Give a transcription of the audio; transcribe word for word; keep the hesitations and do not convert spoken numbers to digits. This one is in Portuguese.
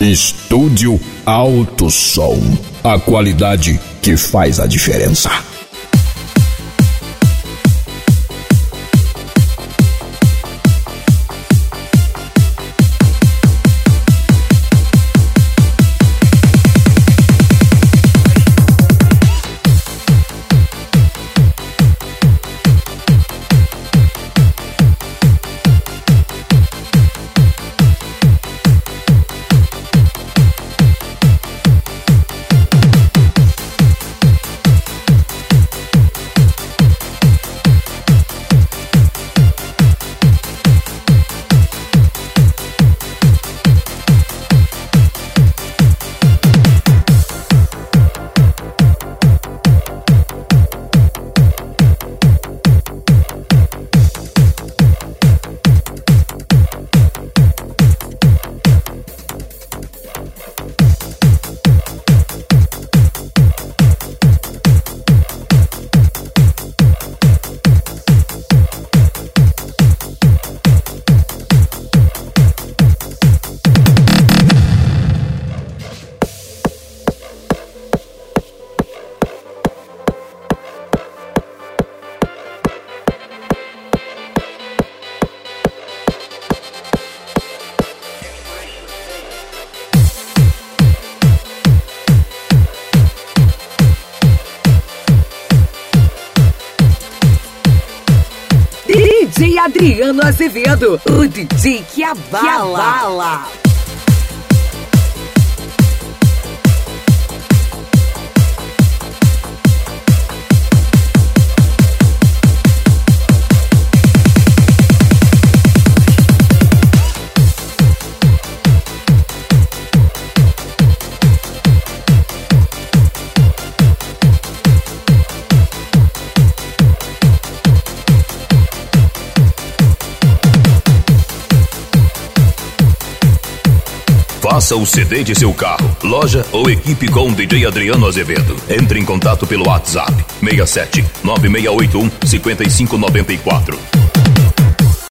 Estúdio Alto Som, a qualidade que faz a diferença. D J Adriano Azevedo, o D J que abala. Que abala. Faça o C D de seu carro, loja ou equipe com D J Adriano Azevedo. Entre em contato pelo WhatsApp seis sete nove seis oito um cinco cinco nove quatro.